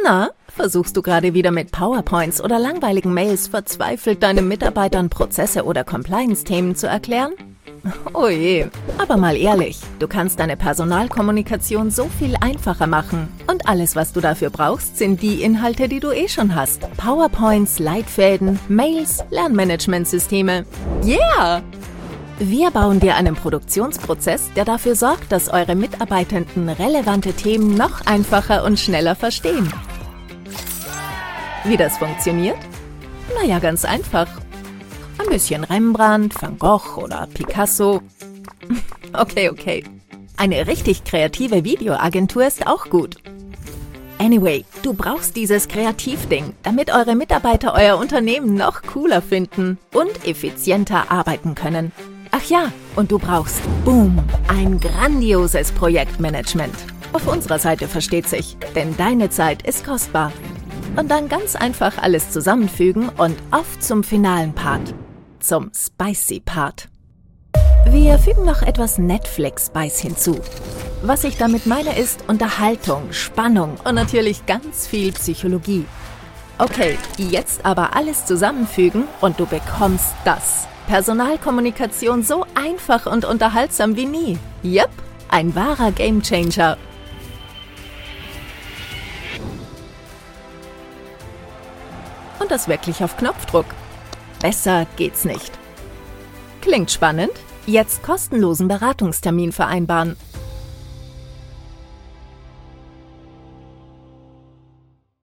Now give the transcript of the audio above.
Na, versuchst du gerade wieder mit PowerPoints oder langweiligen Mails verzweifelt deinen Mitarbeitern Prozesse oder Compliance-Themen zu erklären? Oh je, aber mal ehrlich, du kannst deine Personalkommunikation so viel einfacher machen. Und alles, was du dafür brauchst, sind die Inhalte, die du schon hast. PowerPoints, Leitfäden, Mails, Lernmanagementsysteme. Yeah! Wir bauen dir einen Produktionsprozess, der dafür sorgt, dass eure Mitarbeitenden relevante Themen noch einfacher und schneller verstehen. Wie das funktioniert? Naja, ganz einfach. Ein bisschen Rembrandt, Van Gogh oder Picasso. Okay. Eine richtig kreative Videoagentur ist auch gut. Anyway, du brauchst dieses Kreativding, damit eure Mitarbeiter euer Unternehmen noch cooler finden und effizienter arbeiten können. Ach ja, und du brauchst, boom, ein grandioses Projektmanagement. Auf unserer Seite versteht sich, denn deine Zeit ist kostbar. Und dann ganz einfach alles zusammenfügen und auf zum finalen Part. Zum Spicy Part. Wir fügen noch etwas Netflix-Spice hinzu. Was ich damit meine ist Unterhaltung, Spannung und natürlich ganz viel Psychologie. Okay, jetzt aber alles zusammenfügen und du bekommst das. Personalkommunikation so einfach und unterhaltsam wie nie. Yep, ein wahrer Gamechanger. Und das wirklich auf Knopfdruck. Besser geht's nicht. Klingt spannend? Jetzt kostenlosen Beratungstermin vereinbaren.